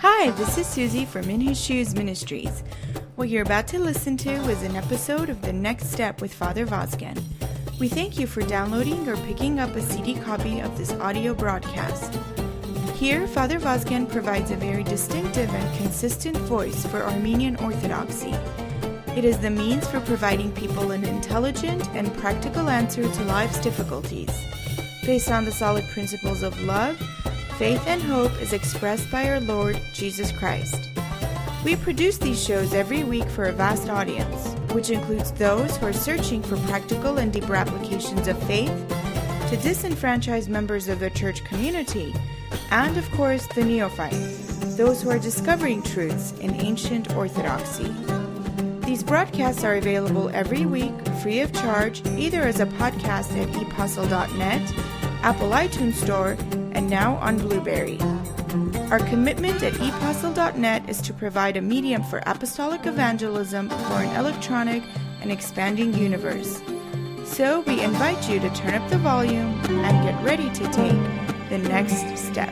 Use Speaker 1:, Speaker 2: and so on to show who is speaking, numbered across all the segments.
Speaker 1: Hi, this is Susie from In His Shoes Ministries. What you're about to listen to is an episode of The Next Step with Father Vazgen. We thank you for downloading or picking up a CD copy of this audio broadcast. Here, Father Vazgen provides a very distinctive and consistent voice for Armenian Orthodoxy. It is the means for providing people an intelligent and practical answer to life's difficulties, based on the solid principles of love, faith, and hope as expressed by our Lord Jesus Christ. We produce these shows every week for a vast audience, which includes those who are searching for practical and deeper applications of faith, to disenfranchised members of the church community, and of course the neophytes, those who are discovering truths in ancient orthodoxy. These broadcasts are available every week, free of charge, either as a podcast at ePostle.net, Apple iTunes Store, and now on Blueberry. Our commitment at ePostle.net is to provide a medium for apostolic evangelism for an electronic and expanding universe. So we invite you to turn up the volume and get ready to take the next step.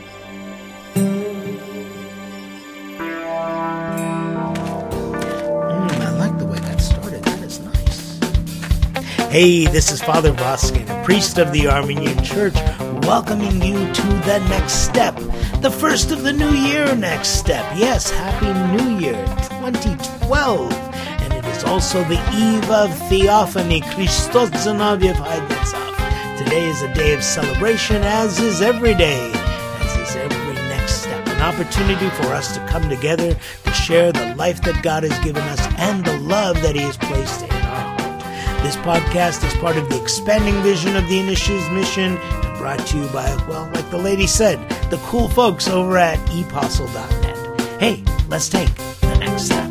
Speaker 2: I like the way that started. That is nice. Hey, this is Father Vazgen, a priest of the Armenian Church, welcoming you to the next step, the first of the new year next step. Yes, Happy New Year 2012. And it is also the eve of Theophany, Christos Zanaviev Haidnetzach. Today is a day of celebration, as is every day, as is every next step. An opportunity for us to come together to share the life that God has given us and the love that He has placed in our heart. This podcast is part of the expanding vision of the In His Shoes mission, brought to you by, well, like the lady said, the cool folks over at ePostle.net. Hey, let's take the next step.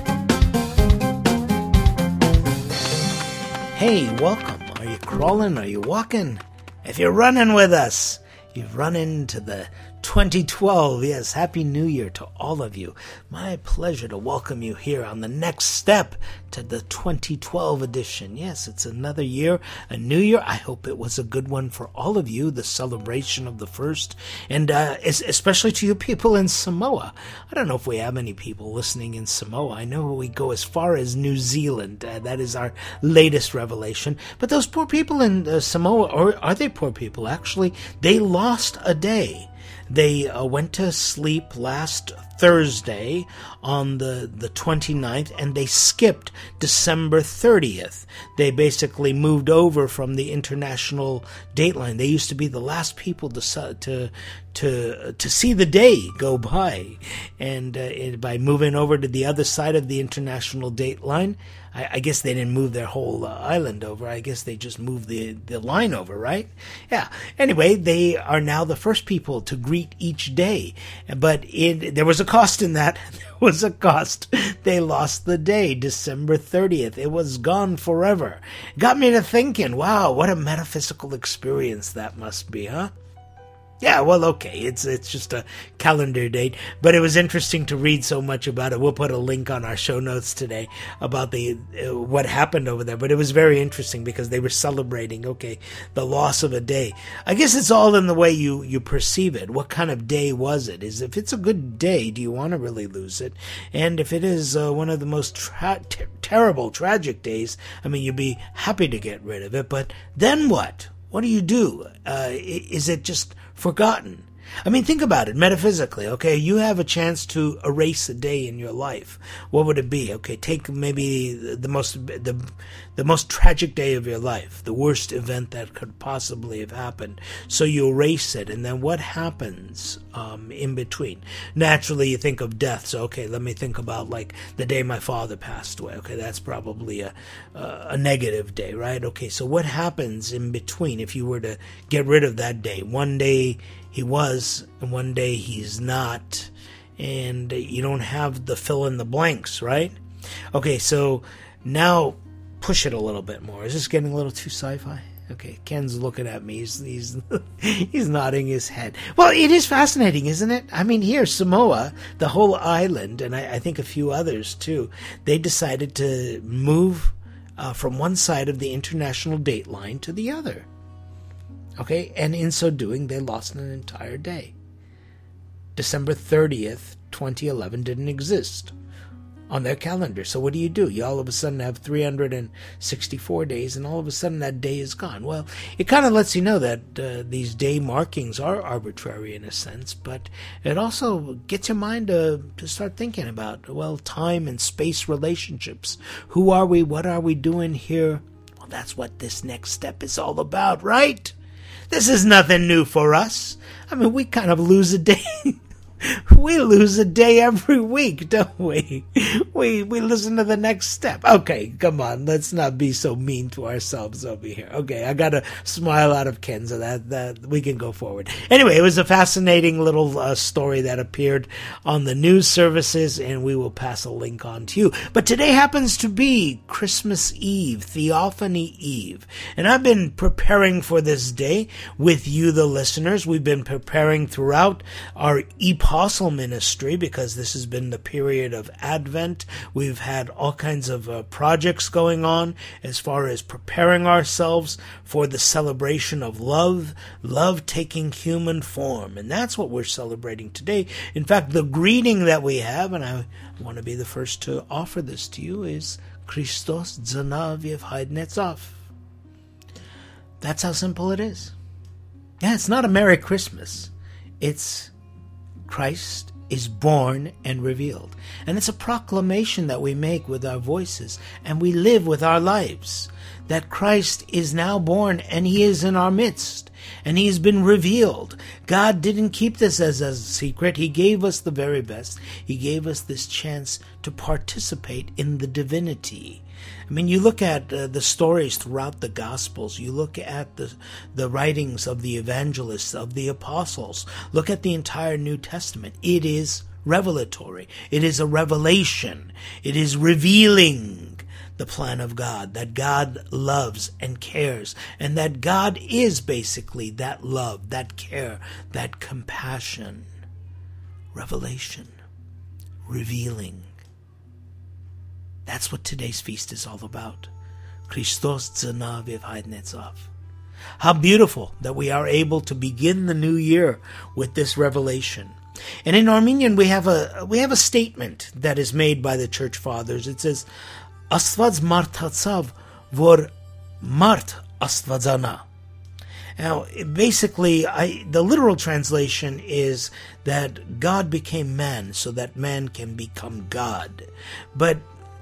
Speaker 2: Hey, welcome. Are you crawling? Are you walking? If you're running with us, you've run into the 2012. Yes, Happy New Year to all of you. My pleasure to welcome you here on the next step to the 2012 edition. Yes, it's another year, a new year. I hope it was a good one for all of you, the celebration of the first, and especially to you people in Samoa. I don't know if we have any people listening in Samoa. I know we go as far as New Zealand. That is our latest revelation. But those poor people in Samoa, or are they poor people? Actually, they lost a day. They went to sleep last Thursday on the 29th, and they skipped December 30th. They basically moved over from the international dateline. They used to be the last people to see the day go by, and by moving over to the other side of the international dateline, I guess they didn't move their whole island over. I guess they just moved the line over, right? Yeah. Anyway, they are now the first people to greet each day. But there was a cost in that. There was a cost. They lost the day, December 30th. It was gone forever. Got me to thinking, wow, what a metaphysical experience that must be, huh? Yeah, well, okay, it's just a calendar date, but it was interesting to read so much about it. We'll put a link on our show notes today about what happened over there, but it was very interesting because they were celebrating, okay, the loss of a day. I guess it's all in the way you perceive it. What kind of day was it? If it's a good day, do you want to really lose it? And if it is one of the most terrible, tragic days, I mean, you'd be happy to get rid of it, but then what? What do you do? Is it just forgotten? I mean, think about it metaphysically, okay? You have a chance to erase a day in your life. What would it be? Okay, take maybe the most tragic day of your life, the worst event that could possibly have happened. So you erase it, and then what happens in between? Naturally, you think of death. So, okay, let me think about like the day my father passed away. Okay, that's probably a negative day, right? Okay, so what happens in between if you were to get rid of that day? One day he was, and one day he's not, and you don't have the fill in the blanks, right? Okay, so now push it a little bit more. Is this getting a little too sci-fi? Okay, Ken's looking at me. He's nodding his head. Well, it is fascinating, isn't it? I mean, here, Samoa, the whole island, and I think a few others too, they decided to move from one side of the international date line to the other. Okay, and in so doing, they lost an entire day. December 30th, 2011 didn't exist on their calendar. So what do? You all of a sudden have 364 days, and all of a sudden that day is gone. Well, it kind of lets you know that these day markings are arbitrary in a sense, but it also gets your mind to start thinking about, well, time and space relationships. Who are we? What are we doing here? Well, that's what this next step is all about, right? This is nothing new for us. I mean, we kind of lose a day. We lose a day every week, don't we? We listen to the next step. Okay, come on, let's not be so mean to ourselves over here. Okay, I got a smile out of Ken, so that we can go forward. Anyway, it was a fascinating little story that appeared on the news services, and we will pass a link on to you. But today happens to be Christmas Eve, Theophany Eve, and I've been preparing for this day with you, the listeners. We've been preparing throughout our Apostle ministry, because this has been the period of Advent. We've had all kinds of projects going on as far as preparing ourselves for the celebration of love taking human form, and that's what we're celebrating today. In fact, the greeting that we have, and I want to be the first to offer this to you, is Christos Zanaviev Haidnetsov. That's how simple it is. Yeah, it's not a Merry Christmas. It's Christ is born and revealed. And it's a proclamation that we make with our voices, and we live with our lives, that Christ is now born and he is in our midst, and he has been revealed. God didn't keep this as a secret. He gave us the very best. He gave us this chance to participate in the divinity. I mean, you look at the stories throughout the Gospels. You look at the writings of the evangelists, of the apostles. Look at the entire New Testament. It is revelatory. It is a revelation. It is revealing the plan of God, that God loves and cares, and that God is basically that love, that care, that compassion. Revelation. Revealing. That's what today's feast is all about. Christos Zanaviev Haidnetsov. How beautiful that we are able to begin the new year with this revelation. And in Armenian we have a statement that is made by the church fathers. It says, Astvaz martatsav vor mart astvazana. Now, basically, the literal translation is that God became man so that man can become God. But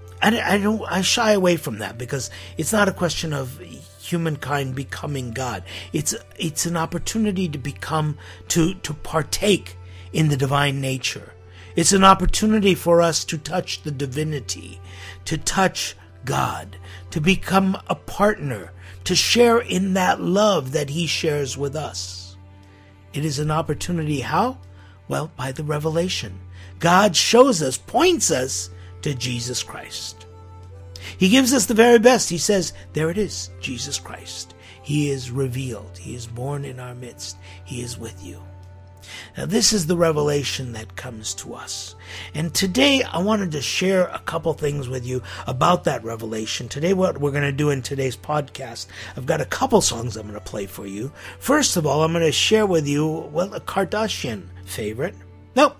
Speaker 2: I shy away from that, because it's not a question of humankind becoming God. It's an opportunity to partake in the divine nature. It's an opportunity for us to touch the divinity, to touch God, to become a partner, to share in that love that he shares with us. It is an opportunity, how? Well, by the revelation. God shows us, points us to Jesus Christ. He gives us the very best. He says, there it is, Jesus Christ. He is revealed. He is born in our midst. He is with you. Now, this is the revelation that comes to us. And today, I wanted to share a couple things with you about that revelation. Today, what we're going to do in today's podcast, I've got a couple songs I'm going to play for you. First of all, I'm going to share with you, well, a Kardashian favorite. Nope.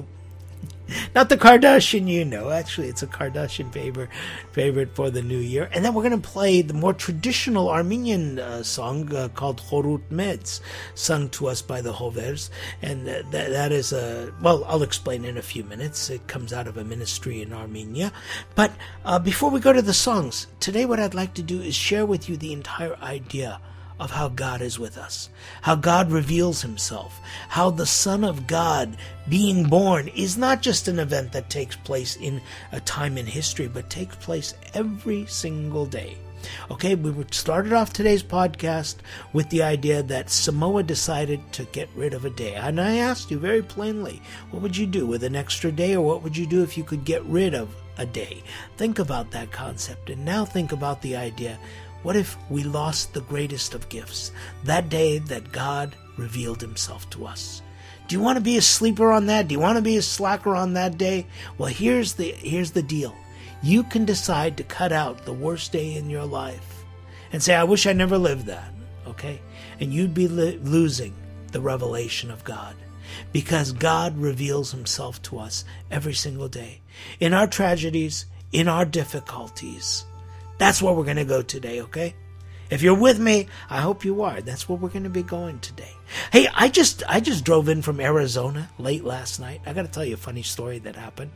Speaker 2: Not the Kardashian you know. Actually, it's a Kardashian favorite for the new year. And then we're going to play the more traditional Armenian song called Chorut Meds, sung to us by the Hovers. And that is well, I'll explain in a few minutes. It comes out of a ministry in Armenia. But before we go to the songs, today what I'd like to do is share with you the entire idea of how God is with us, how God reveals himself, how the Son of God being born is not just an event that takes place in a time in history, but takes place every single day. Okay, we started off today's podcast with the idea that Samoa decided to get rid of a day. And I asked you very plainly, what would you do with an extra day, or what would you do if you could get rid of a day? Think about that concept, and now think about the idea, what if we lost the greatest of gifts, that day that God revealed himself to us? Do you want to be a sleeper on that? Do you want to be a slacker on that day? Well, here's the deal. You can decide to cut out the worst day in your life and say, I wish I never lived that, okay? And you'd be losing the revelation of God. because God reveals himself to us every single day. In our tragedies, in our difficulties. That's where we're going to go today, okay? If you're with me, I hope you are. That's where we're going to be going today. Hey, I just drove in from Arizona late last night. I got to tell you a funny story that happened.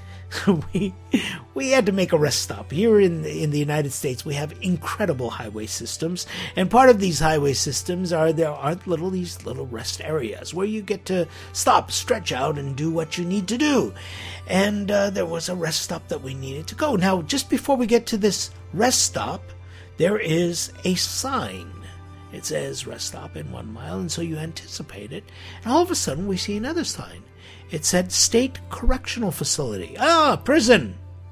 Speaker 2: we had to make a rest stop. Here in the United States, we have incredible highway systems, and part of these highway systems are these little rest areas where you get to stop, stretch out, and do what you need to do. And there was a rest stop that we needed to go. Now, just before we get to this rest stop, there is a sign. It says rest stop in 1 mile, and so you anticipate it. And all of a sudden, we see another sign. It said State Correctional Facility. Prison.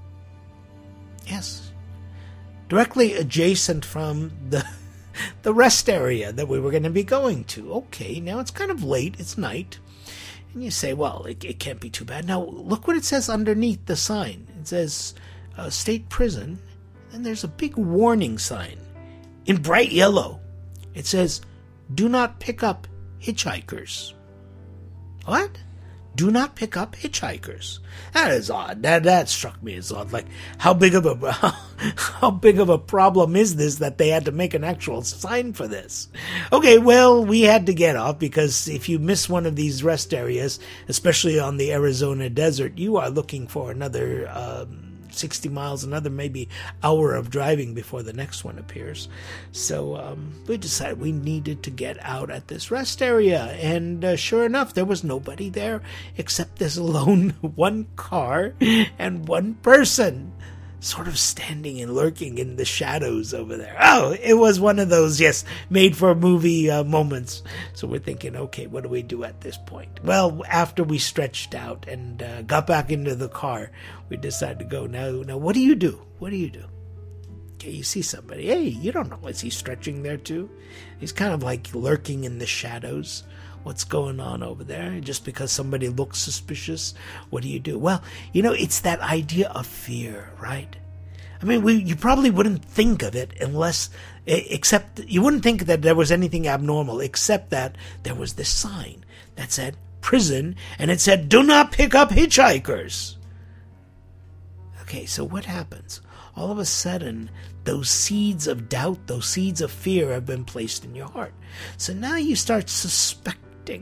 Speaker 2: Yes. Directly adjacent from the rest area that we were going to be going to. Okay, now it's kind of late. It's night. And you say, well, it can't be too bad. Now, look what it says underneath the sign. It says State Prison. And there's a big warning sign in bright yellow. It says, do not pick up hitchhikers. What? Do not pick up hitchhikers. That is odd. That struck me as odd. Like, how big of a problem is this that they had to make an actual sign for this? Okay, well, we had to get off because if you miss one of these rest areas, especially on the Arizona desert, you are looking for another 60 miles, another maybe hour of driving before the next one appears. So we decided we needed to get out at this rest area, and sure enough, there was nobody there except this lone one car and one person sort of standing and lurking in the shadows over there. Oh, it was one of those, yes, made-for-movie moments. So we're thinking, okay, what do we do at this point? Well, after we stretched out and got back into the car, we decided to go. Now, what do you do? What do you do? Okay, you see somebody. Hey, you don't know, is he stretching there too? He's kind of like lurking in the shadows. What's going on over there? Just because somebody looks suspicious, what do you do? Well, it's that idea of fear, right? I mean, you probably wouldn't think of it except you wouldn't think that there was anything abnormal, except that there was this sign that said prison, and it said, do not pick up hitchhikers. Okay, so what happens? All of a sudden, those seeds of doubt, those seeds of fear have been placed in your heart. So now you start suspecting.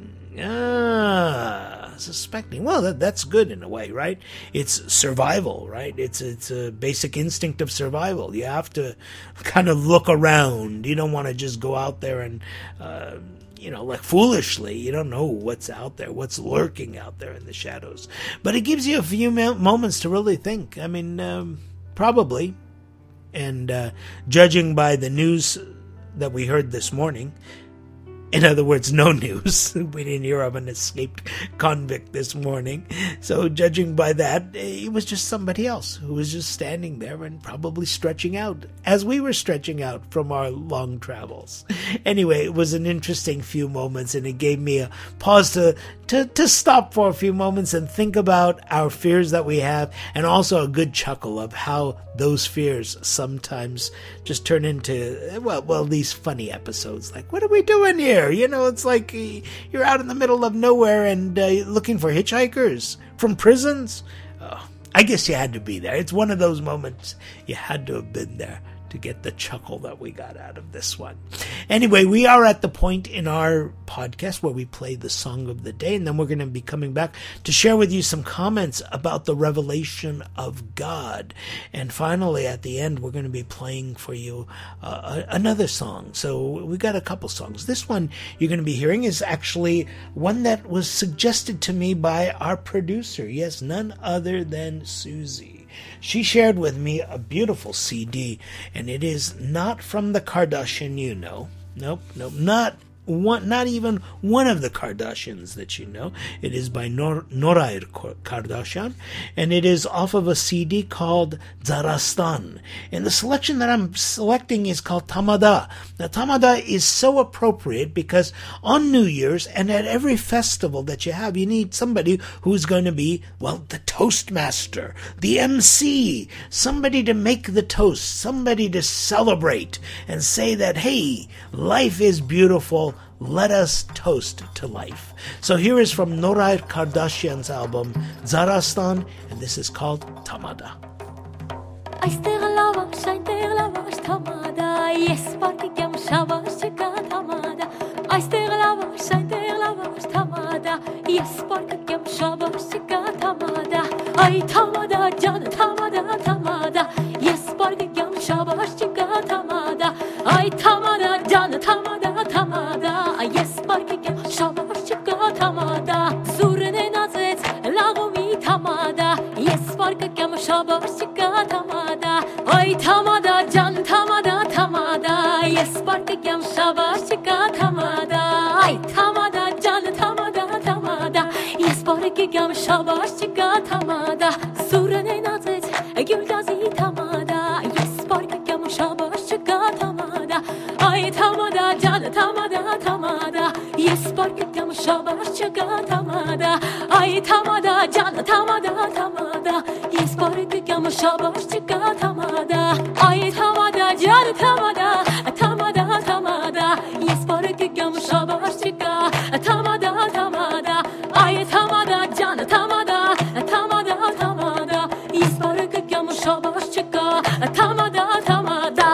Speaker 2: Suspecting. Well, that's good in a way, right? It's survival, right? It's a basic instinct of survival. You have to kind of look around. You don't want to just go out there and, like foolishly. You don't know what's out there, what's lurking out there in the shadows. But it gives you a few moments to really think. I mean, probably. And judging by the news that we heard this morning, in other words, no news. We didn't hear of an escaped convict this morning. So judging by that, it was just somebody else who was just standing there and probably stretching out as we were stretching out from our long travels. Anyway, it was an interesting few moments, and it gave me a pause to stop for a few moments and think about our fears that we have, and also a good chuckle of how those fears sometimes just turn into, well, these funny episodes. Like, what are we doing here? It's like you're out in the middle of nowhere and looking for hitchhikers from prisons. Oh, I guess you had to be there. It's one of those moments you had to have been there to get the chuckle that we got out of this one. Anyway, we are at the point in our podcast where we play the song of the day, and then we're going to be coming back to share with you some comments about the revelation of God. And finally, at the end, we're going to be playing for you another song. So we got a couple songs. This one you're going to be hearing is actually one that was suggested to me by our producer. Yes, none other than Susie. She shared with me a beautiful CD, and it is not from the Kardashian you know. Nope, not even one of the Kardashians that you know. It is by Norair Kardashian, and it is off of a CD called Zarastan. And the selection that I'm selecting is called Tamada. Now, Tamada is so appropriate because on New Year's and at every festival that you have, you need somebody who's going to be, the Toastmaster, the MC, somebody to make the toast, somebody to celebrate and say that, hey, life is beautiful. title, Let Us Toast to Life. So here is from Noray Kardashian's album, Zarastan, and this is called Tamada.
Speaker 3: Այստեղ լավաշ, այնտեղ լավաշ թամադա, ես պարկիկ եմ շավաշ չկա թամադա, այստեղ լավաշ, այնտեղ լավաշ թամադա, ես պարկիկ եմ շավաշ չկա թամադա, այ թամադա ջան թամադա թամադա, ես պարկիկ եմ շավաշ չկա թամադա, այ թամադա ջան թամադա թամադա, ես պարկիկ եմ շավաշ չկա թամադա, սուրն է նացեց լաղումի թամադա, ես պարկիկ եմ շավաշ չկա թամադա, Ay tamada can tamada tamada yes parkayam şabaş çıka tamada ay tamada can tamada tamada yes parkayam şabaş çıka tamada surene nazet gülgazi tamada yes parkayam şabaş çıka tamada ay tamada can tamada tamada yes parkayam şabaş çıka tamada ay tamada can tamada tamada yes parkayam şabaş çıka tamada ay tamada can tamada tamada tamada yes parkayam şabaş çıka tamada tamada ay tamada can tamada tamada tamada yes parkayam şabaş çıka tamada tamada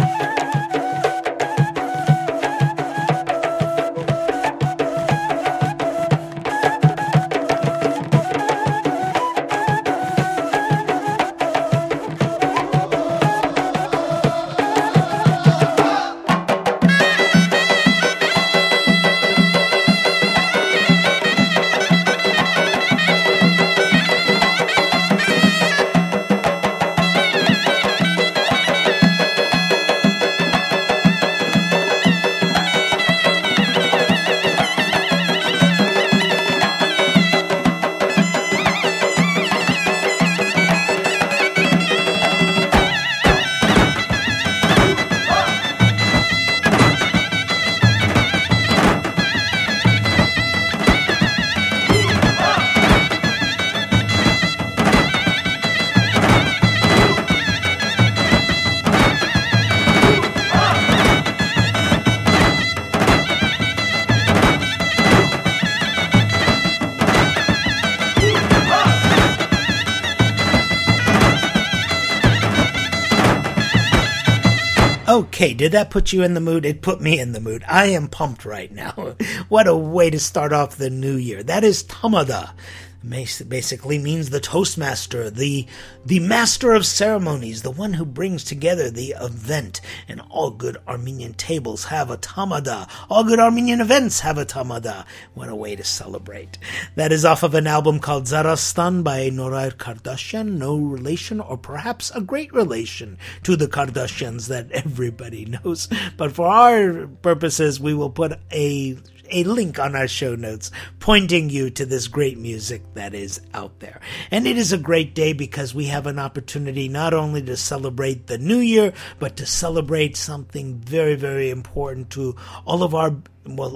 Speaker 2: Okay, did that put you in the mood? It put me in the mood. I am pumped right now. What a way to start off the new year. That is Tamada. Basically means the toastmaster, the master of ceremonies, the one who brings together the event. And all good Armenian tables have a tamada. All good Armenian events have a tamada. What a way to celebrate. That is off of an album called Zarastan by Noray Kardashian. No relation, or perhaps a great relation to the Kardashians that everybody knows. But for our purposes, we will put a link on our show notes pointing you to this great music that is out there. And it is a great day because we have an opportunity not only to celebrate the new year, but to celebrate something very, very important to all of our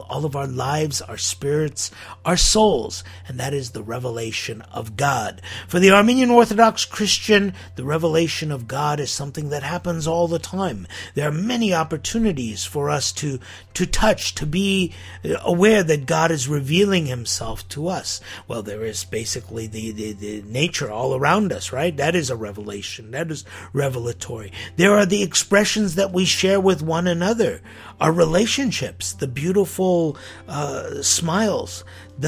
Speaker 2: lives, our spirits, our souls, and that is the revelation of God. For the Armenian Orthodox Christian, the revelation of God is something that happens all the time. There are many opportunities for us to touch, to be aware that God is revealing himself to us. Well, there is basically the nature all around us, right? That is a revelation. That is revelatory. There are the expressions that we share with one another, our relationships, the beautiful smiles,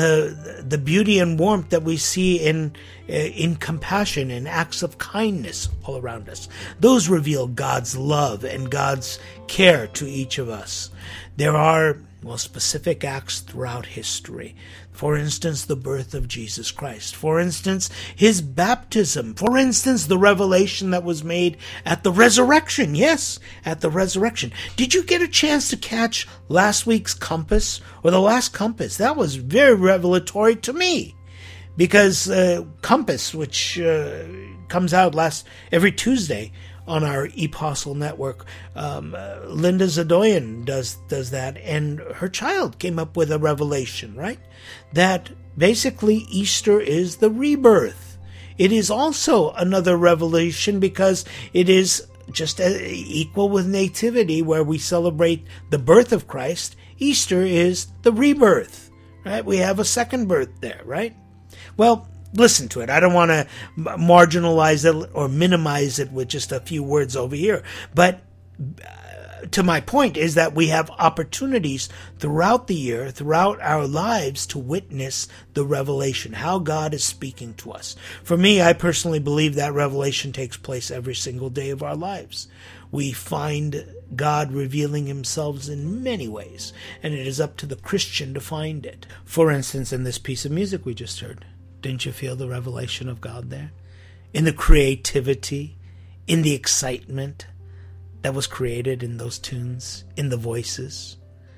Speaker 2: the beauty and warmth that we see in compassion and acts of kindness all around us. Those reveal God's love and God's care to each of us. There are specific acts throughout history. For instance, the birth of Jesus Christ. For instance, his baptism. For instance, the revelation that was made at the resurrection. Yes, at the resurrection. Did you get a chance to catch last week's Compass or the last Compass? That was very revelatory to me. Because Compass, which comes out every Tuesday on our Apostle Network, Linda Zadoyan does that, and her child came up with a revelation, right? That basically Easter is the rebirth. It is also another revelation because it is just equal with Nativity, where we celebrate the birth of Christ. Easter is the rebirth, right? We have a second birth there, right? Well, listen to it. I don't want to marginalize it or minimize it with just a few words over here. But to my point is that we have opportunities throughout the year, throughout our lives, to witness the revelation, how God is speaking to us. For me, I personally believe that revelation takes place every single day of our lives. We find God revealing himself in many ways, and it is up to the Christian to find it. For instance, in this piece of music we just heard, didn't you feel the revelation of God there? In the creativity, in the excitement that was created in those tunes, in the voices.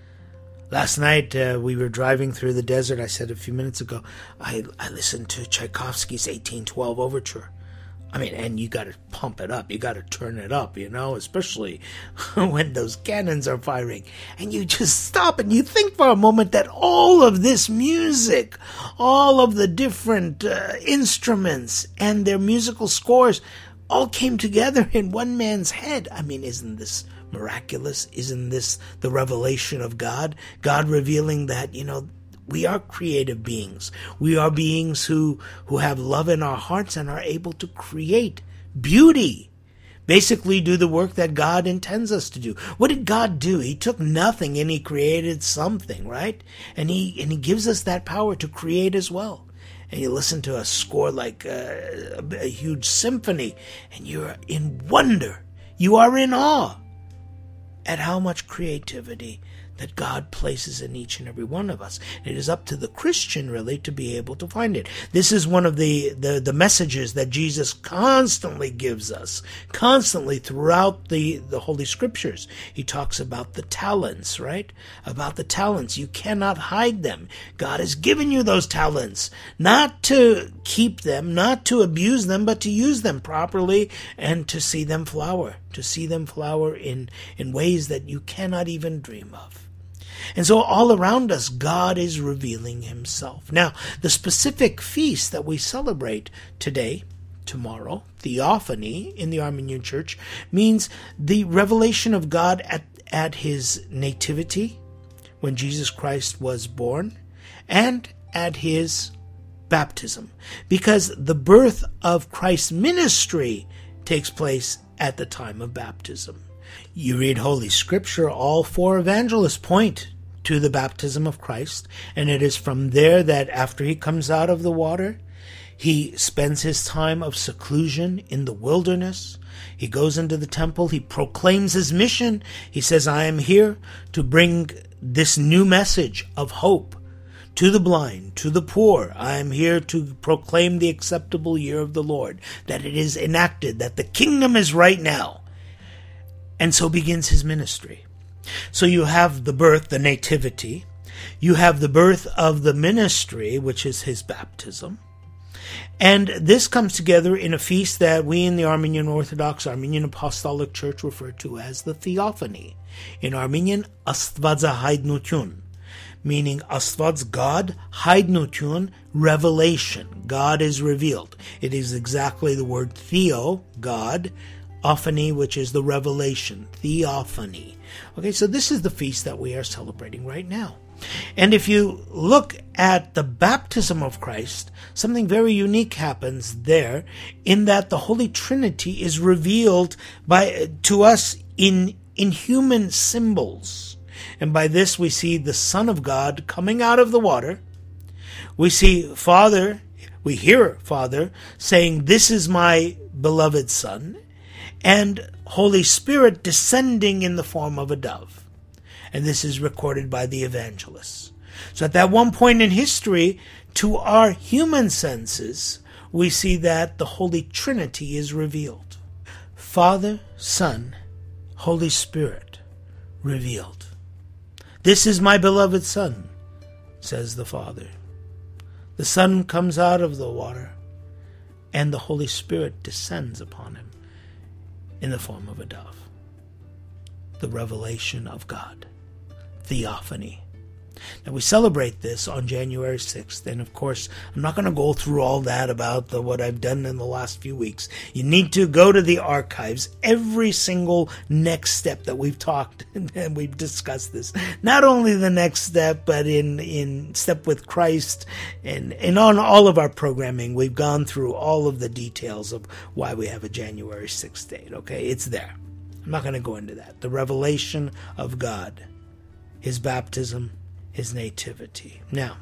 Speaker 2: Last night, we were driving through the desert. I said a few minutes ago, I listened to Tchaikovsky's 1812 Overture. I mean, and you got to pump it up. You got to turn it up, especially when those cannons are firing. And you just stop and you think for a moment that all of this music, all of the different instruments and their musical scores all came together in one man's head. I mean, isn't this miraculous? Isn't this the revelation of God? God revealing that, we are creative beings. We are beings who have love in our hearts and are able to create beauty. Basically do the work that God intends us to do. What did God do? He took nothing and he created something, right? And he gives us that power to create as well. And you listen to a score like a huge symphony, and you're in wonder. You are in awe at how much creativity that God places in each and every one of us. It is up to the Christian, really, to be able to find it. This is one of the messages that Jesus constantly gives us, constantly throughout the Holy Scriptures. He talks about the talents, right? About the talents. You cannot hide them. God has given you those talents, not to keep them, not to abuse them, but to use them properly and to see them flower, in ways that you cannot even dream of. And so all around us, God is revealing himself. Now, the specific feast that we celebrate tomorrow, Theophany in the Armenian Church, means the revelation of God at his nativity, when Jesus Christ was born, and at his baptism, because the birth of Christ's ministry takes place at the time of baptism. You read Holy Scripture, all four evangelists point to the baptism of Christ, and it is from there that after he comes out of the water, he spends his time of seclusion in the wilderness. He goes into the temple. He proclaims his mission. He says, I am here to bring this new message of hope to the blind, to the poor. I am here to proclaim the acceptable year of the Lord, that it is enacted, that the kingdom is right now. And so begins his ministry. So you have the birth, the nativity. You have the birth of the ministry, which is his baptism. And this comes together in a feast that we in the Armenian Orthodox, Armenian Apostolic Church refer to as the Theophany. In Armenian, Astvadzahaydnutun, meaning Astvadz, God, Haydnutun, revelation. God is revealed. It is exactly the word Theo, God, Ophany, which is the revelation, Theophany. Okay, so this is the feast that we are celebrating right now. And if you look at the baptism of Christ, something very unique happens there, in that the Holy Trinity is revealed to us in human symbols. And by this we see the Son of God coming out of the water. We hear Father saying, this is my beloved Son, and Holy Spirit descending in the form of a dove. And this is recorded by the evangelists. So at that one point in history, to our human senses, we see that the Holy Trinity is revealed. Father, Son, Holy Spirit revealed. This is my beloved Son, says the Father. The Son comes out of the water, and the Holy Spirit descends upon him in the form of a dove. The revelation of God. Theophany. Now, we celebrate this on January 6th, and of course, I'm not going to go through all that about what I've done in the last few weeks. You need to go to the archives. Every single next step that we've talked and we've discussed this. Not only the next step, but in Step with Christ and on all of our programming, we've gone through all of the details of why we have a January 6th date, okay? It's there. I'm not going to go into that. The revelation of God, His baptism, His nativity. Now,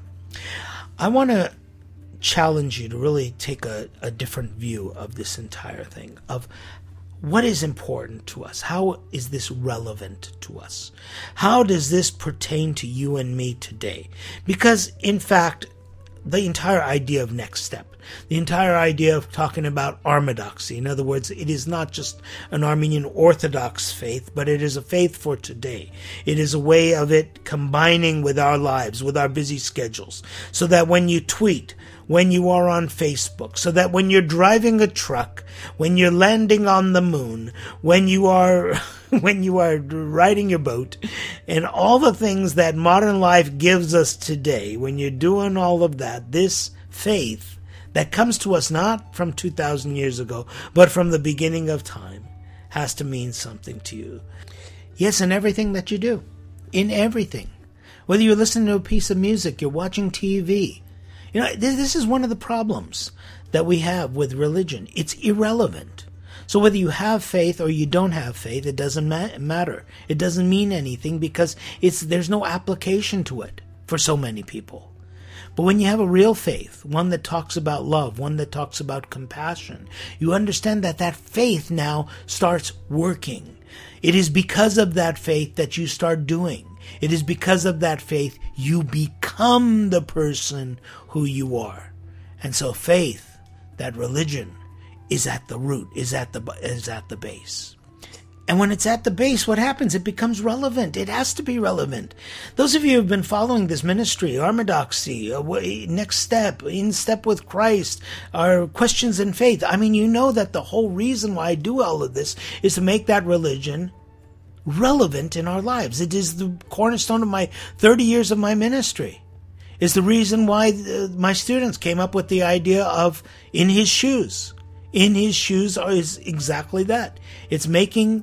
Speaker 2: I want to challenge you to really take a different view of this entire thing, of what is important to us. How is this relevant to us? How does this pertain to you and me today? Because, in fact, the entire idea of next step, the entire idea of talking about Armadoxy, in other words, it is not just an Armenian Orthodox faith, but it is a faith for today. It is a way of it combining with our lives, with our busy schedules, so that when you tweet, when you are on Facebook, so that when you're driving a truck, when you're landing on the moon, when you are riding your boat, and all the things that modern life gives us today, when you're doing all of that, this faith that comes to us not from 2,000 years ago, but from the beginning of time, has to mean something to you. Yes, in everything that you do. In everything. Whether you're listening to a piece of music, you're watching TV. You know, this is one of the problems that we have with religion. It's irrelevant. So whether you have faith or you don't have faith, it doesn't matter. It doesn't mean anything because there's no application to it for so many people. But when you have a real faith, one that talks about love, one that talks about compassion, you understand that faith now starts working. It is because of that faith that you start doing. It is because of that faith you become the person who you are. And so faith, that religion, is at the root, is at the base. And when it's at the base, what happens? It becomes relevant. It has to be relevant. Those of you who have been following this ministry, Armadoxy, Next Step, In Step with Christ, our Questions in Faith, I mean, you know that the whole reason why I do all of this is to make that religion relevant in our lives. It is the cornerstone of my 30 years of my ministry. It's the reason why my students came up with the idea of In His Shoes. In His Shoes is exactly that. It's making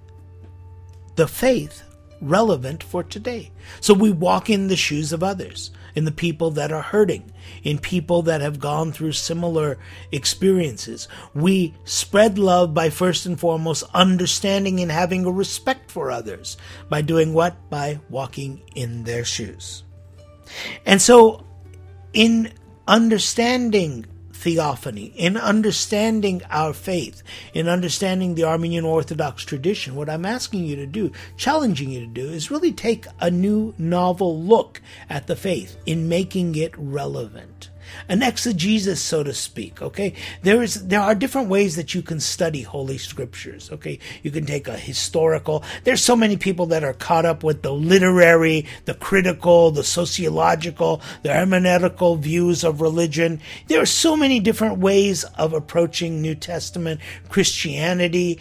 Speaker 2: the faith relevant for today. So we walk in the shoes of others, in the people that are hurting, in people that have gone through similar experiences. We spread love by first and foremost understanding and having a respect for others. By doing what? By walking in their shoes. And so in understanding theophany, in understanding our faith, in understanding the Armenian Orthodox tradition, what I'm asking you to do, challenging you to do, is really take a new novel look at the faith in making it relevant. An exegesis, so to speak, okay? There are different ways that you can study Holy Scriptures, okay? You can take a historical. There's so many people that are caught up with the literary, the critical, the sociological, the hermeneutical views of religion. There are so many different ways of approaching New Testament Christianity.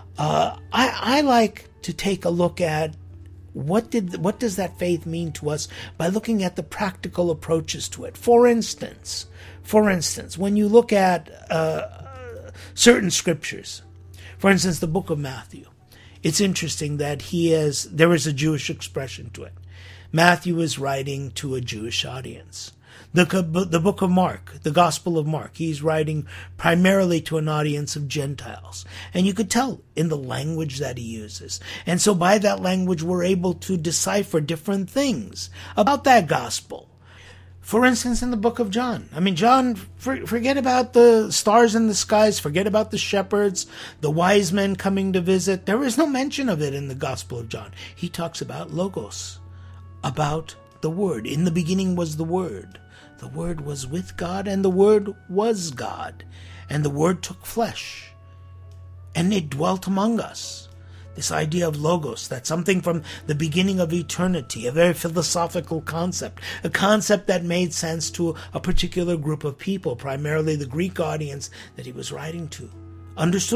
Speaker 2: I like to take a look at what does that faith mean to us by looking at the practical approaches to it. For instance, when you look at certain scriptures, for instance, the book of Matthew, it's interesting that there is a Jewish expression to it. Matthew is writing to a Jewish audience. The book of Mark, the Gospel of Mark, he's writing primarily to an audience of Gentiles. And you could tell in the language that he uses. And so by that language, we're able to decipher different things about that gospel. For instance, in the book of John. I mean, John, forget about the stars in the skies, forget about the shepherds, the wise men coming to visit. There is no mention of it in the Gospel of John. He talks about Logos, about the Word. In the beginning was the Word. The Word was with God, and the Word was God. And the Word took flesh, and it dwelt among us. This idea of Logos, that's something from the beginning of eternity, a very philosophical concept, a concept that made sense to a particular group of people, primarily the Greek audience that he was writing to, understood it.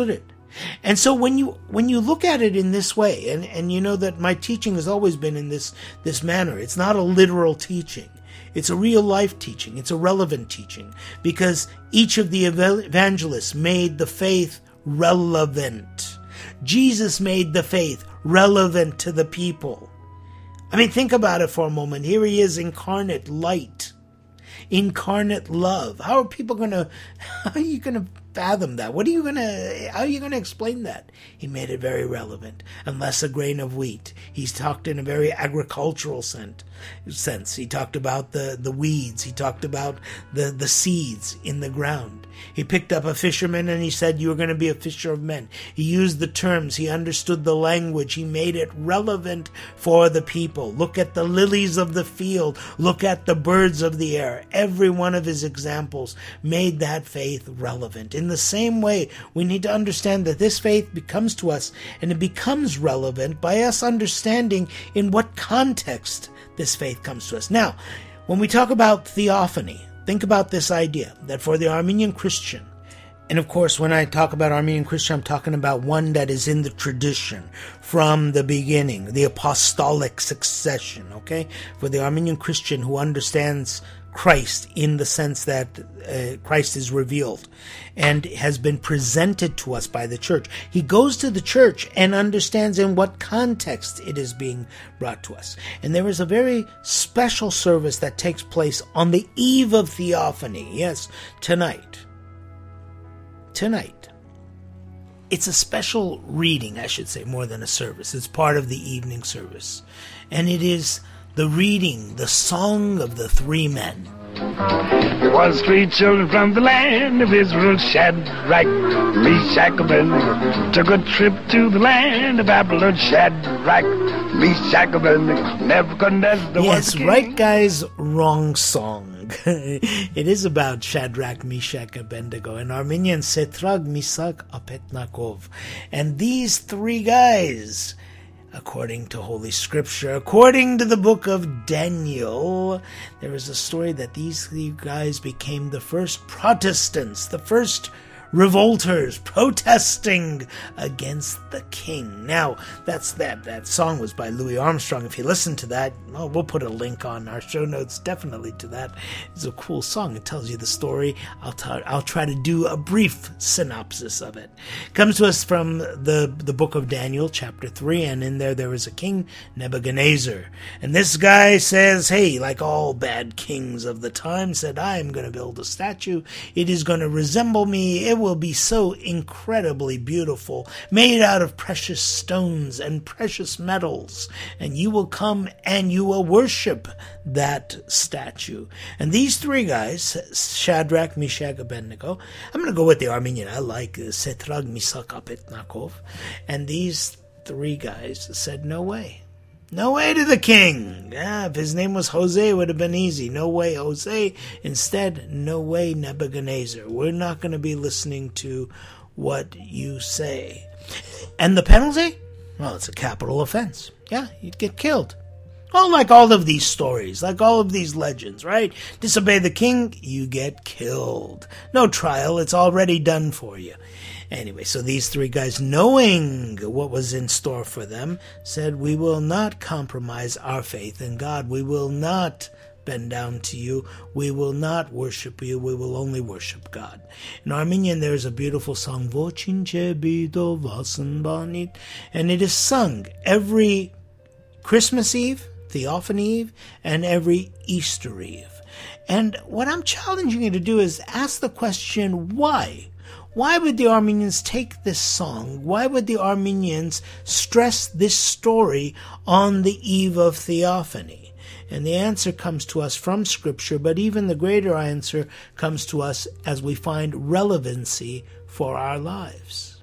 Speaker 2: And so when you look at it in this way, and you know that my teaching has always been in this manner, it's not a literal teaching. It's a real life teaching. It's a relevant teaching, because each of the evangelists made the faith relevant. Jesus made the faith relevant to the people. I mean, think about it for a moment. Here he is, incarnate light, incarnate love. How are you going to fathom that? How are you going to explain that? He made it very relevant. Unless a grain of wheat. He's talked in a very agricultural sense. He talked about the weeds. He talked about the seeds in the ground. He picked up a fisherman and he said, "You are going to be a fisher of men." He used the terms. He understood the language. He made it relevant for the people. Look at the lilies of the field. Look at the birds of the air. Every one of his examples made that faith relevant. In the same way, we need to understand that this faith becomes to us, and it becomes relevant by us understanding in what context this faith comes to us. Now, when we talk about theophany, think about this idea that for the Armenian Christian, and of course when I talk about Armenian Christian, I'm talking about one that is in the tradition from the beginning, the apostolic succession, okay? For the Armenian Christian who understands Christ in the sense that Christ is revealed and has been presented to us by the church. He goes to the church and understands in what context it is being brought to us. And there is a very special service that takes place on the eve of Theophany. Yes, tonight. It's a special reading, I should say, more than a service. It's part of the evening service. And it is the reading, the song of the three men.
Speaker 4: There was three children from the land of Israel, Shadrach, Meshach, and Abednego. Took a trip to the land of Babylon, Shadrach, Meshach, and Abednego. Nebuchadnezzar was king.
Speaker 2: Right, guys, wrong song. It is about Shadrach, Meshach, and Abednego, and Armenian Setrag, Misak, Apetnakov. And these three guys, according to Holy Scripture, according to the book of Daniel, there is a story that these three guys became the first Protestants, the first revolters protesting against the king. Now, that song was by Louis Armstrong. If you listen to that, we'll put a link on our show notes definitely to that. It's a cool song. It tells you the story. I'll try to do a brief synopsis of it. It comes to us from the book of Daniel, chapter 3, and in there is a king, Nebuchadnezzar. And this guy says, hey, like all bad kings of the time, said, I am going to build a statue. It is going to resemble me. It will be so incredibly beautiful, made out of precious stones and precious metals, and you will come and you will worship that statue. And these three guys, Shadrach, Meshach, Abednego, I'm going to go with the Armenian. I like Setrag, Misak, Apetnakov. And these three guys said, no way. No way to the king. If his name was Jose, it would have been easy. No way, Jose. Instead, no way, Nebuchadnezzar. We're not going to be listening to what you say. And the penalty? Well, it's a capital offense. Yeah, you'd get killed. Oh, like all of these stories, like all of these legends, right? Disobey the king, you get killed. No trial, it's already done for you. Anyway, so these three guys, knowing what was in store for them, said, we will not compromise our faith in God. We will not bend down to you. We will not worship you. We will only worship God. In Armenian, there is a beautiful song, and it is sung every Christmas Eve, Theophany Eve, and every Easter Eve. And what I'm challenging you to do is ask the question, why? Why would the Armenians take this song? Why would the Armenians stress this story on the eve of Theophany? And the answer comes to us from Scripture, but even the greater answer comes to us as we find relevancy for our lives.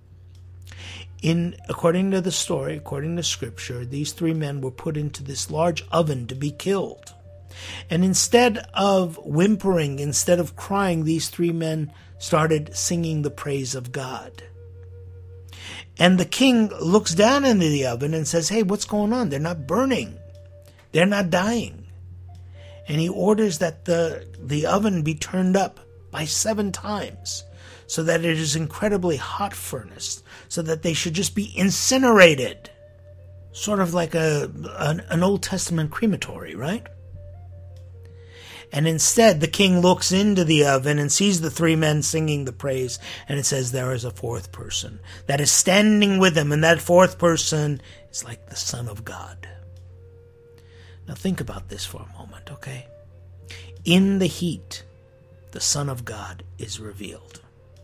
Speaker 2: According to the story, according to Scripture, these three men were put into this large oven to be killed. And instead of whimpering, instead of crying, these three men started singing the praise of God. And the king looks down into the oven and says, hey, what's going on? They're not burning. They're not dying. And he orders that the oven be turned up by 7 times so that it is incredibly hot furnace, so that they should just be incinerated. Sort of like an Old Testament crematory, right? And instead, the king looks into the oven and sees the three men singing the praise, and it says there is a fourth person that is standing with him, and that fourth person is like the Son of God. Now think about this for a moment, okay? In the heat, the Son of God is revealed.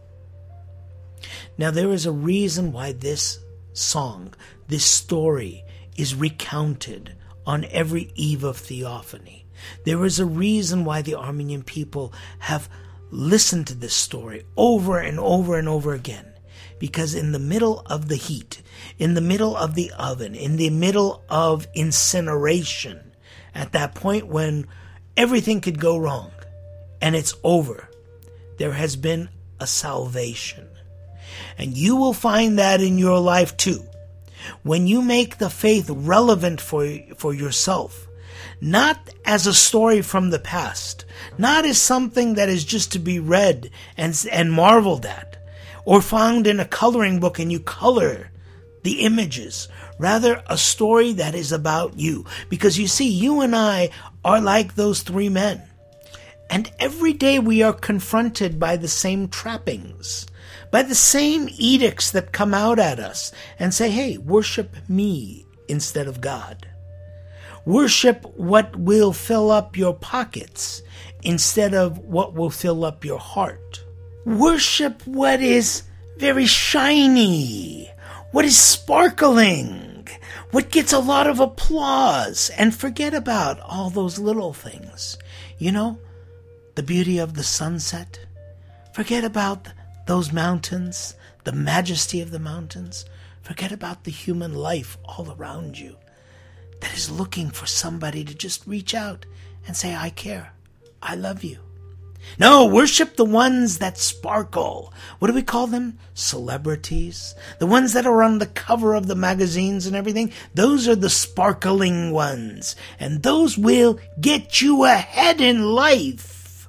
Speaker 2: Now there is a reason why this song, this story, is recounted on every eve of Theophany. There is a reason why the Armenian people have listened to this story over and over and over again. Because in the middle of the heat, in the middle of the oven, in the middle of incineration, at that point when everything could go wrong and it's over, there has been a salvation. And you will find that in your life too. When you make the faith relevant for yourself, not as a story from the past, not as something that is just to be read and marveled at, or found in a coloring book and you color the images, rather a story that is about you. Because you see, you and I are like those three men. And every day we are confronted by the same trappings, by the same edicts that come out at us and say, hey, worship me instead of God. Worship what will fill up your pockets instead of what will fill up your heart. Worship what is very shiny, what is sparkling, what gets a lot of applause, and forget about all those little things. You know, the beauty of the sunset. Forget about those mountains, the majesty of the mountains. Forget about the human life all around you that is looking for somebody to just reach out and say, I care, I love you. No, worship the ones that sparkle. What do we call them? Celebrities. The ones that are on the cover of the magazines and everything. Those are the sparkling ones. And those will get you ahead in life.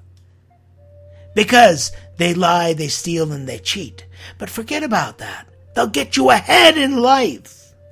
Speaker 2: Because they lie, they steal, and they cheat. But forget about that. They'll get you ahead in life.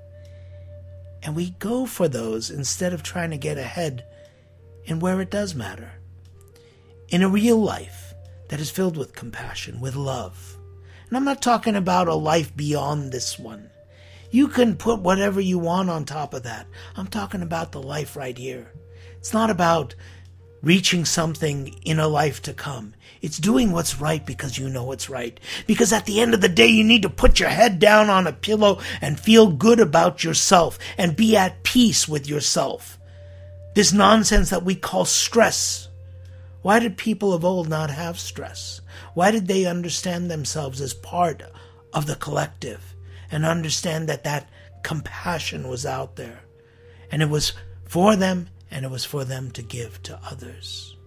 Speaker 2: And we go for those instead of trying to get ahead in where it does matter. In a real life that is filled with compassion, with love. And I'm not talking about a life beyond this one. You can put whatever you want on top of that. I'm talking about the life right here. It's not about reaching something in a life to come. It's doing what's right because you know it's right. Because at the end of the day, you need to put your head down on a pillow and feel good about yourself and be at peace with yourself. This nonsense that we call stress. Why did people of old not have stress? Why did they understand themselves as part of the collective and understand that compassion was out there? And it was for them, and it was for them to give to others.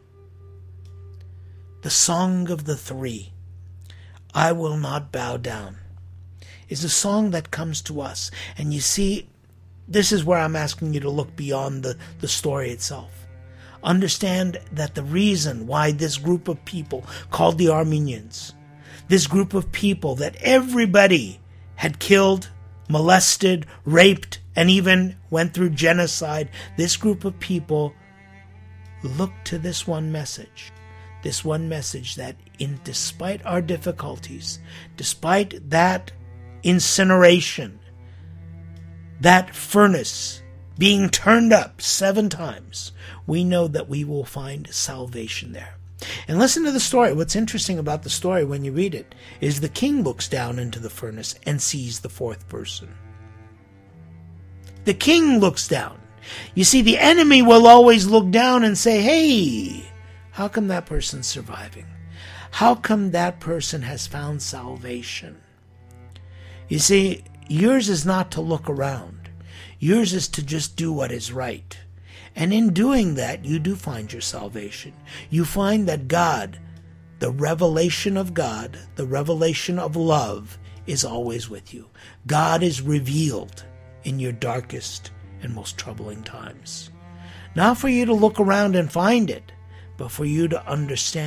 Speaker 2: The Song of the Three, I Will Not Bow Down, is a song that comes to us. And you see, this is where I'm asking you to look beyond the story itself. Understand that the reason why this group of people called the Armenians, this group of people that everybody had killed, molested, raped, and even went through genocide, this group of people looked to this one message that despite our difficulties, despite that incineration, that furnace being turned up 7 times, we know that we will find salvation there. And listen to the story. What's interesting about the story when you read it is the king looks down into the furnace and sees the fourth person. The king looks down. You see, the enemy will always look down and say, hey, how come that person's surviving? How come that person has found salvation? You see, yours is not to look around. Yours is to just do what is right. And in doing that, you do find your salvation. You find that God, the revelation of God, the revelation of love, is always with you. God is revealed in your darkest and most troubling times. Not for you to look around and find it, but for you to understand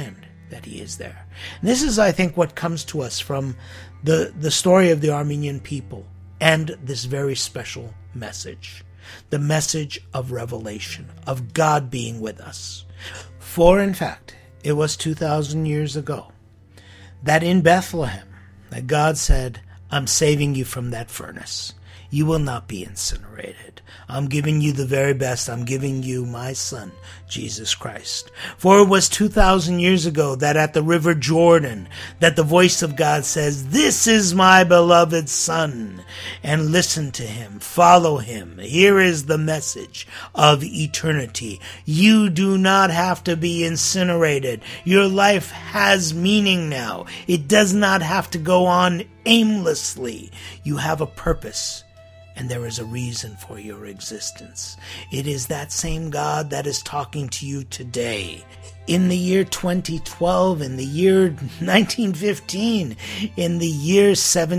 Speaker 2: that he is there. And this is, I think, what comes to us from the story of the Armenian people and this very special message. The message of revelation, of God being with us. For, in fact, it was 2,000 years ago that in Bethlehem, that God said, I'm saving you from that furnace. You will not be incinerated. I'm giving you the very best. I'm giving you my son, Jesus Christ. For it was 2,000 years ago that at the river Jordan, that the voice of God says, this is my beloved son, and listen to him, follow him. Here is the message of eternity. You do not have to be incinerated. Your life has meaning now. It does not have to go on aimlessly. You have a purpose. And there is a reason for your existence. It is that same God that is talking to you today. In the year 2012, in the year 1915, in the year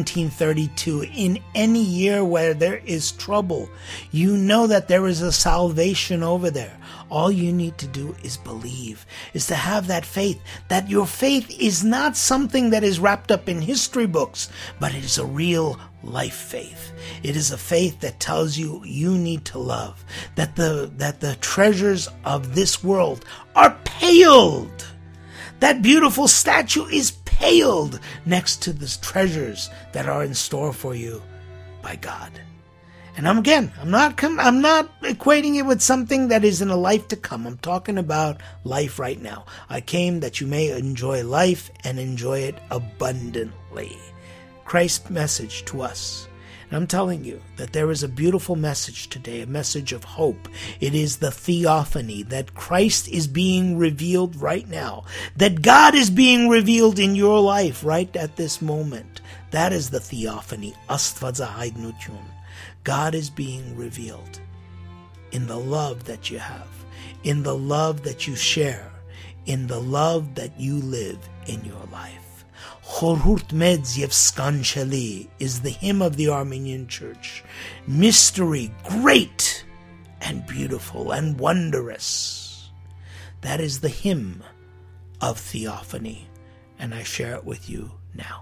Speaker 2: 1732, in any year where there is trouble, you know that there is a salvation over there. All you need to do is believe, is to have that faith, that your faith is not something that is wrapped up in history books, but it is a real life faith. It is a faith that tells you you need to love, that the treasures of this world are paled. That beautiful statue is paled next to the treasures that are in store for you by God. And I'm not equating it with something that is in a life to come. I'm talking about life right now. I came that you may enjoy life and enjoy it abundantly. Christ's message to us. And I'm telling you that there is a beautiful message today, a message of hope. It is the theophany, that Christ is being revealed right now, that God is being revealed in your life right at this moment. That is the theophany, Astvazahaidnutun. God is being revealed in the love that you have, in the love that you share, in the love that you live in your life. Chorhurt Medz Yevskancheli is the hymn of the Armenian Church. Mystery, great and beautiful and wondrous. That is the hymn of theophany, and I share it with you now.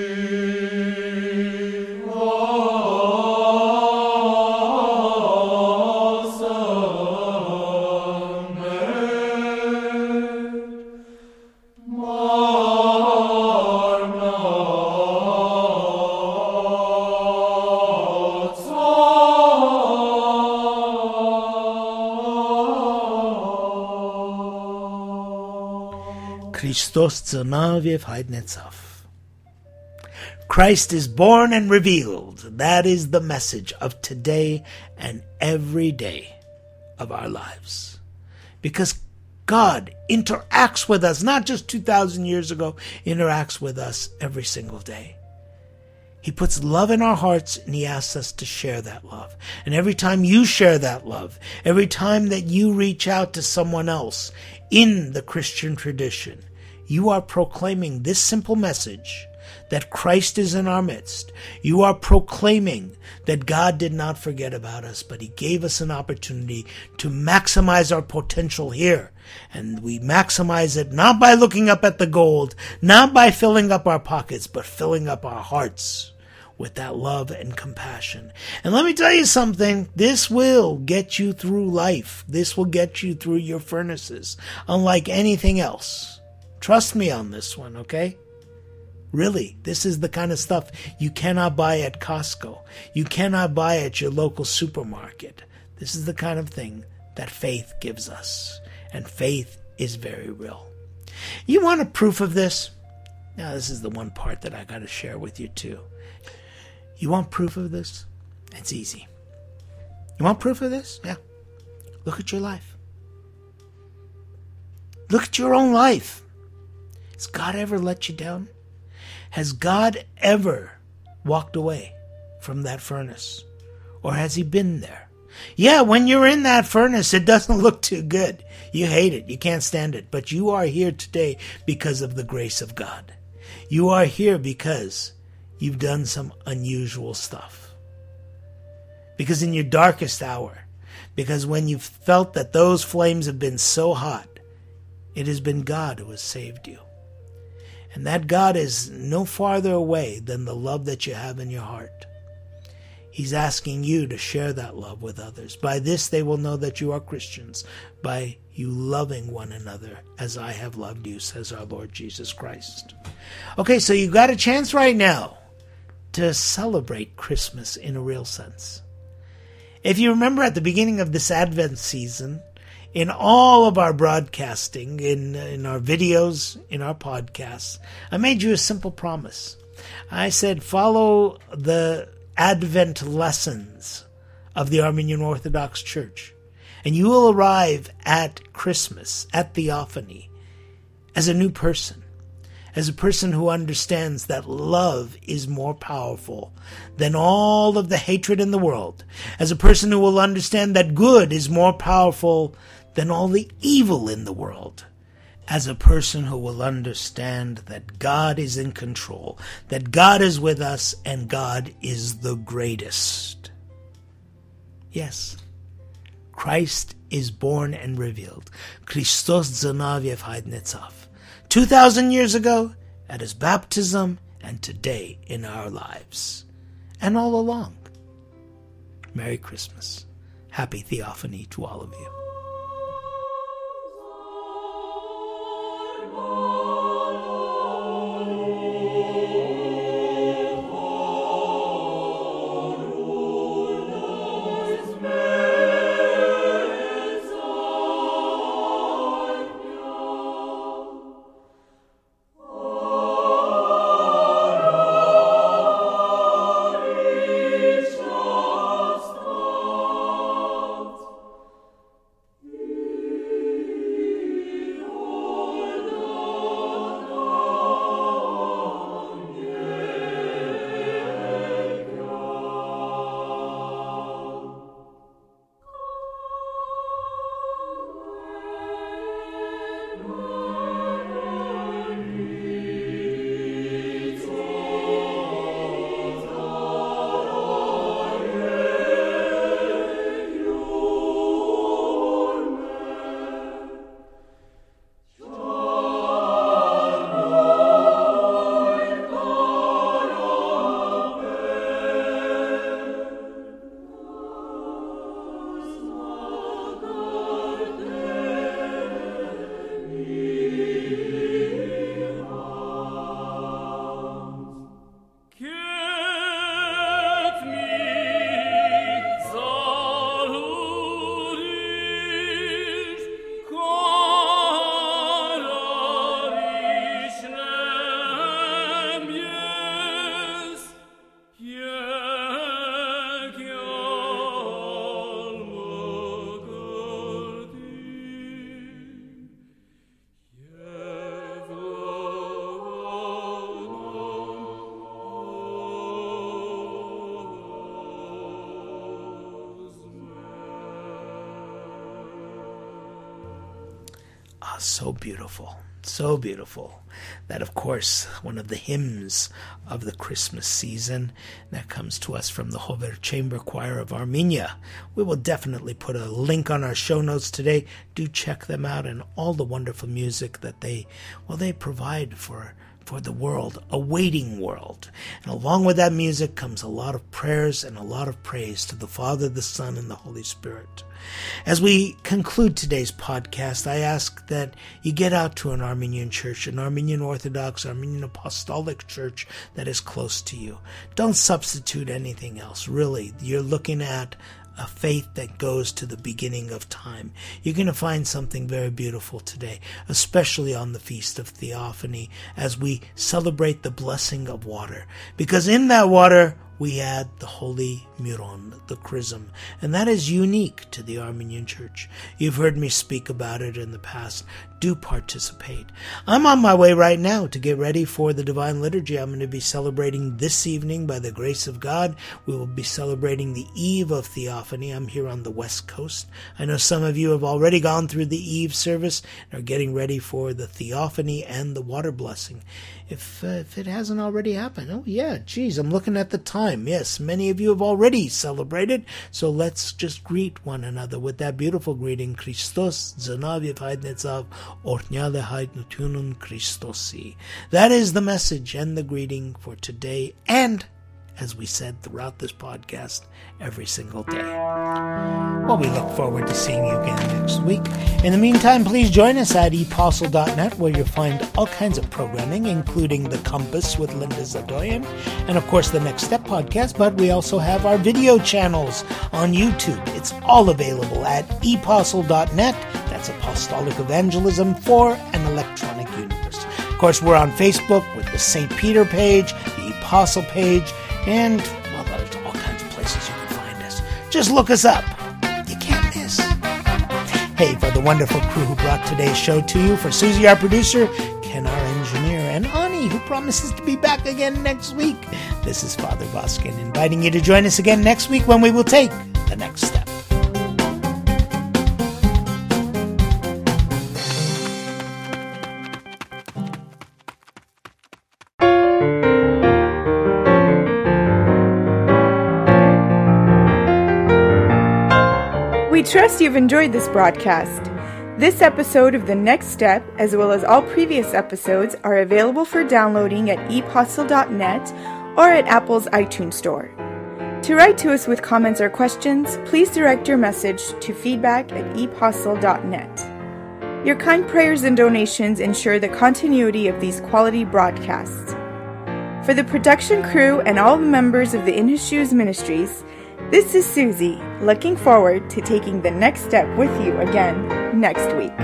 Speaker 2: Christos Zanaviev Haidnetsov. Christ is born and revealed. That is the message of today and every day of our lives. Because God interacts with us, not just 2,000 years ago, interacts with us every single day. He puts love in our hearts and He asks us to share that love. And every time you share that love, every time that you reach out to someone else in the Christian tradition, you are proclaiming this simple message that Christ is in our midst. You are proclaiming that God did not forget about us, but He gave us an opportunity to maximize our potential here. And we maximize it not by looking up at the gold, not by filling up our pockets, but filling up our hearts with that love and compassion. And let me tell you something, this will get you through life. This will get you through your furnaces, unlike anything else. Trust me on this one, okay? Really, this is the kind of stuff you cannot buy at Costco. You cannot buy at your local supermarket. This is the kind of thing that faith gives us. And faith is very real. You want a proof of this? Now, this is the one part that I got to share with you too. You want proof of this? It's easy. You want proof of this? Yeah. Look at your life. Look at your own life. Has God ever let you down? Has God ever walked away from that furnace? Or has He been there? Yeah, when you're in that furnace, it doesn't look too good. You hate it. You can't stand it. But you are here today because of the grace of God. You are here because you've done some unusual stuff. Because in your darkest hour, because when you've felt that those flames have been so hot, it has been God who has saved you. And that God is no farther away than the love that you have in your heart. He's asking you to share that love with others. By this they will know that you are Christians, by you loving one another as I have loved you, says our Lord Jesus Christ. Okay, so you got a chance right now to celebrate Christmas in a real sense. If you remember at the beginning of this Advent season, in all of our broadcasting, in our videos, in our podcasts, I made you a simple promise. I said, follow the Advent lessons of the Armenian Orthodox Church, and you will arrive at Christmas, at Theophany, as a new person, as a person who understands that love is more powerful than all of the hatred in the world, as a person who will understand that good is more powerful than all the evil in the world, as a person who will understand that God is in control, that God is with us, and God is the greatest. Yes, Christ is born and revealed. Christos Zanaviev Haidnetsov. 2,000 years ago, at His baptism, and today in our lives. And all along. Merry Christmas. Happy Theophany to all of you. so beautiful. So beautiful. That, of course, one of the hymns of the Christmas season that comes to us from the Hover Chamber Choir of Armenia. We will definitely put a link on our show notes today. Do check them out and all the wonderful music that they provide for the world, a waiting world. And along with that music comes a lot of prayers and a lot of praise to the Father, the Son, and the Holy Spirit. As we conclude today's podcast, I ask that you get out to an Armenian church, an Armenian Orthodox, Armenian Apostolic church that is close to you. Don't substitute anything else. Really, you're looking at a faith that goes to the beginning of time. You're going to find something very beautiful today, especially on the Feast of Theophany, as we celebrate the blessing of water. Because in that water, we add the Holy Miron, the Chrism, and that is unique to the Armenian Church. You've heard me speak about it in the past. Do participate. I'm on my way right now to get ready for the Divine Liturgy I'm going to be celebrating this evening by the grace of God. We will be celebrating the Eve of Theophany. I'm here on the West Coast. I know some of you have already gone through the Eve service and are getting ready for the Theophany and the water blessing. If it hasn't already happened, oh yeah, geez, I'm looking at the time. Yes, many of you have already celebrated, so let's just greet one another with that beautiful greeting, Christos Zanaviv Haidnetzav Ortnyale Haidnutunum Christosi. That is the message and the greeting for today, and as we said throughout this podcast, every single day. Well, we look forward to seeing you again next week. In the meantime, please join us at ePostle.net, where you'll find all kinds of programming, including The Compass with Linda Zadoyan, and of course the Next Step podcast, but we also have our video channels on YouTube. It's all available at ePostle.net. That's Apostolic Evangelism for an Electronic Universe. Of course, we're on Facebook with the St. Peter page, the Apostle page, and, well, there's all kinds of places you can find us. Just look us up. You can't miss. Hey, for the wonderful crew who brought today's show to you, for Susie, our producer, Ken, our engineer, and Ani, who promises to be back again next week, this is Father Voskin inviting you to join us again next week when we will take the next step.
Speaker 1: We trust you've enjoyed this broadcast. This episode of The Next Step, as well as all previous episodes, are available for downloading at ePostle.net or at Apple's iTunes Store. To write to us with comments or questions, please direct your message to feedback@ePostle.net. Your kind prayers and donations ensure the continuity of these quality broadcasts. For the production crew and all the members of the In His Shoes Ministries, this is Susie, looking forward to taking the next step with you again next week.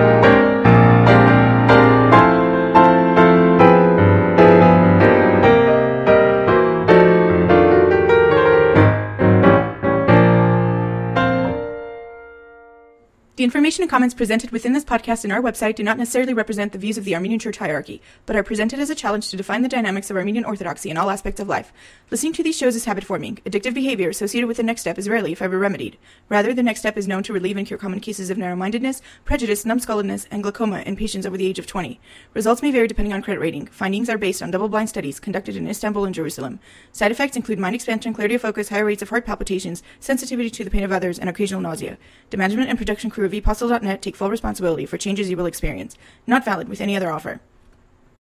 Speaker 1: The information and comments presented within this podcast and our website do not necessarily represent the views of the Armenian Church hierarchy, but are presented as a challenge to define the dynamics of Armenian Orthodoxy in all aspects of life. Listening to these shows is habit-forming. Addictive behavior associated with the Next Step is rarely, if ever, remedied. Rather, the Next Step is known to relieve and cure common cases of narrow-mindedness, prejudice, numbskulledness, and glaucoma in patients over the age of 20. Results may vary depending on credit rating. Findings are based on double-blind studies conducted in Istanbul and Jerusalem. Side effects include mind expansion, clarity of focus, higher rates of heart palpitations, sensitivity to the pain of others, and occasional nausea. The management and production crew of ePostle.net take full responsibility for changes you will experience. Not valid with any other offer.